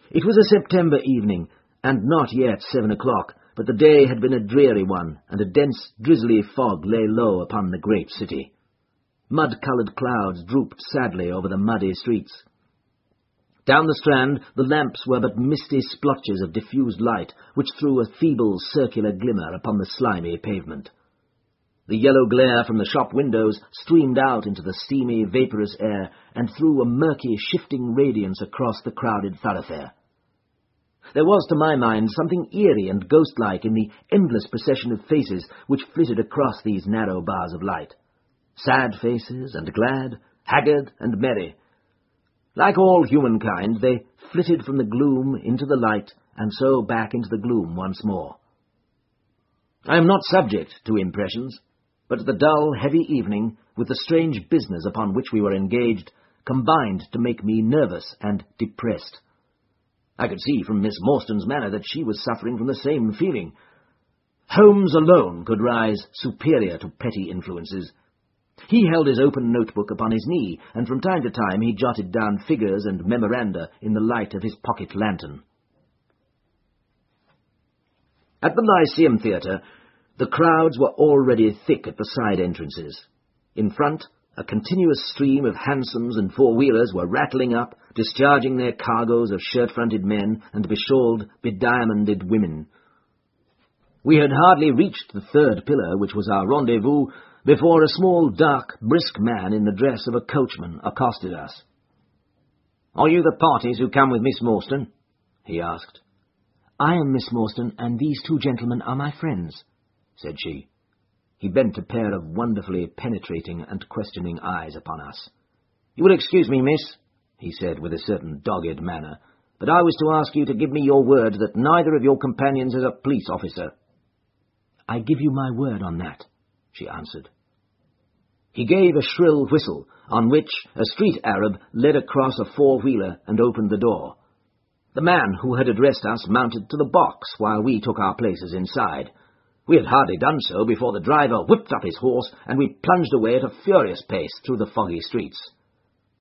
It was a September evening, and not yet 7 o'clock, but the day had been a dreary one, and a dense, drizzly fog lay low upon the great city. Mud-coloured clouds drooped sadly over the muddy streets. Down the Strand the lamps were but misty splotches of diffused light, which threw a feeble circular glimmer upon the slimy pavement. The yellow glare from the shop windows streamed out into the steamy, vaporous air, and threw a murky, shifting radiance across the crowded thoroughfare. There was, to my mind, something eerie and ghost-like in the endless procession of faces which flitted across these narrow bars of light. Sad faces and glad, haggard and merry. Like all humankind, they flitted from the gloom into the light, and so back into the gloom once more. I am not subject to impressions, but the dull, heavy evening, with the strange business upon which we were engaged, combined to make me nervous and depressed. I could see from Miss Morstan's manner that she was suffering from the same feeling. Holmes alone could rise superior to petty influences. He held his open notebook upon his knee, and from time to time he jotted down figures and memoranda in the light of his pocket lantern. At the Lyceum Theatre, the crowds were already thick at the side entrances. In front, a continuous stream of hansoms and four-wheelers were rattling up, discharging their cargoes of shirt-fronted men and beshawled, bediamonded women. We had hardly reached the third pillar, which was our rendezvous, before a small, dark, brisk man in the dress of a coachman accosted us. "Are you the parties who come with Miss Morstan?" he asked. "I am Miss Morstan, and these two gentlemen are my friends," said she. He bent a pair of wonderfully penetrating and questioning eyes upon us. "You will excuse me, miss," he said with a certain dogged manner, "but I was to ask you to give me your word that neither of your companions is a police officer." "I give you my word on that," she answered. He gave a shrill whistle, on which a street Arab led across a four-wheeler and opened the door. The man who had addressed us mounted to the box while we took our places inside. We had hardly done so before the driver whipped up his horse, and we plunged away at a furious pace through the foggy streets.